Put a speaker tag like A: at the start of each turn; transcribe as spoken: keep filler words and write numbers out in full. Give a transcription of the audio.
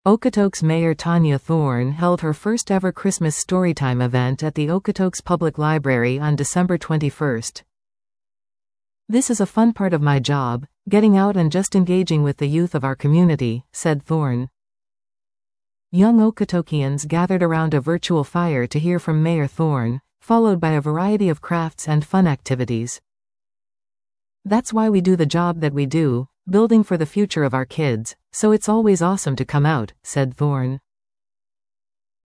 A: Okotoks Mayor Tanya Thorne held her first ever Christmas Storytime event at the Okotoks Public Library on December twenty-first. "This is a fun part of my job, getting out and just engaging with the youth of our community," said Thorne. Young Okotokians gathered around a virtual fire to hear from Mayor Thorne, followed by a variety of crafts and fun activities. "That's why we do the job that we do, building for the future of our kids, so it's always awesome to come out," said Thorne.